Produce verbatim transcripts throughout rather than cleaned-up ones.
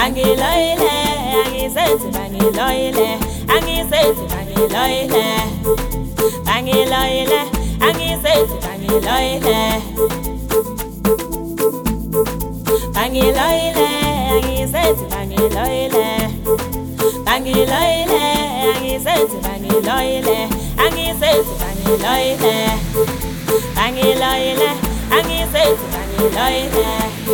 bangiloile, angisethi bangiloile, angisethi bangiloile, bangiloile, angisethi bangiloile, bangiloile, angisethi bangiloile, bangiloile, angisethi bangiloile, angisethi bangiloile, bangiloile, angisethi bangiloile.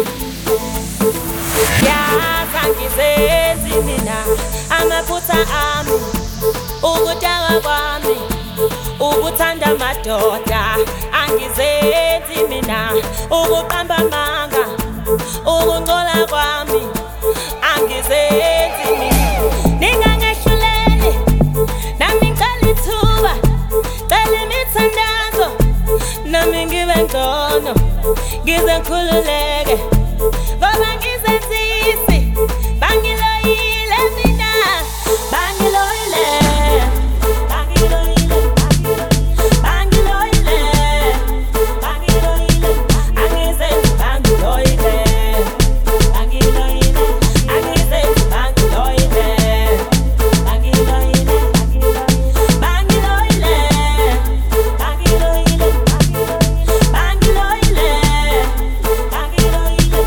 Yaza ngisethi mina amaphutha ami, ukudakwa kwami, ukuthanda amadoda. Angisethi mina ukuqamba amanga, ukungcola kwami. Angisethi mina ningangehluleli, nami ngicela ithuba, cela imithandazo, nami ngibe ngcono, ngize ngikhululeke. Ngoba ngizenzisi, bangiloile mina, bangiloile, bangiloile, bangiloile, bangiloile, angisethi bangiloile, bangiloile, angisethi bangiloile, bangiloile, bangiloile, bangiloile, bangiloile, bangiloile.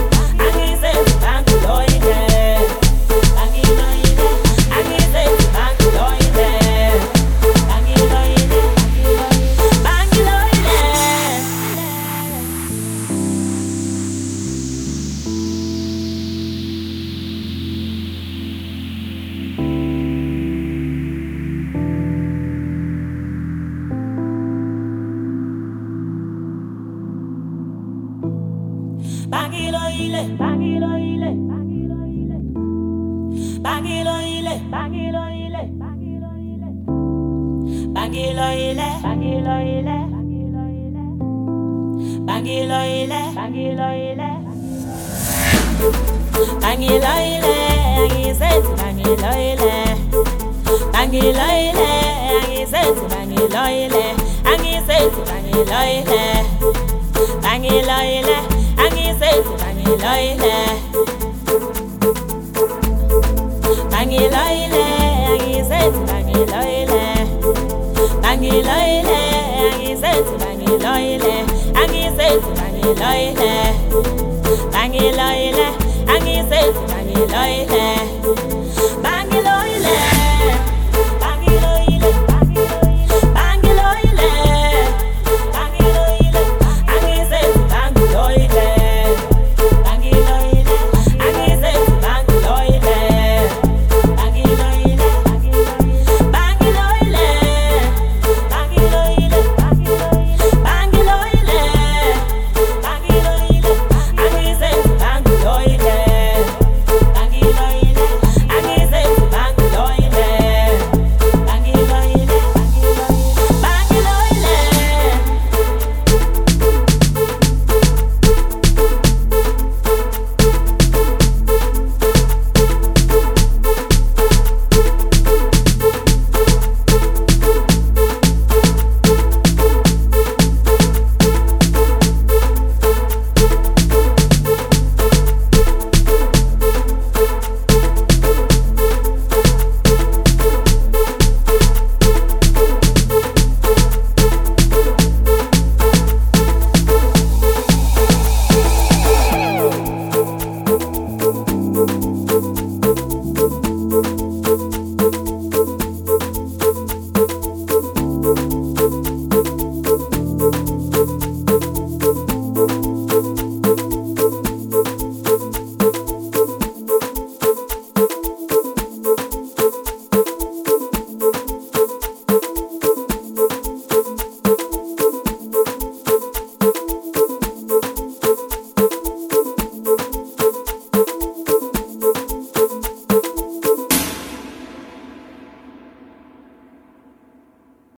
Bangiloile, bangiloile, bangiloile, bangiloile, bangiloile, bangiloile, bangiloile, bangiloile, bangiloile, bangiloile, bangiloile, angisethi bangiloile, bangiloile, angisethi bangiloile, angisethi bangiloile, bangiloile, angisethi bangiloile, bangiloile, angisethi bangiloile, bangiloile, angisethi bangiloile, angisethi bangiloile, bangiloile.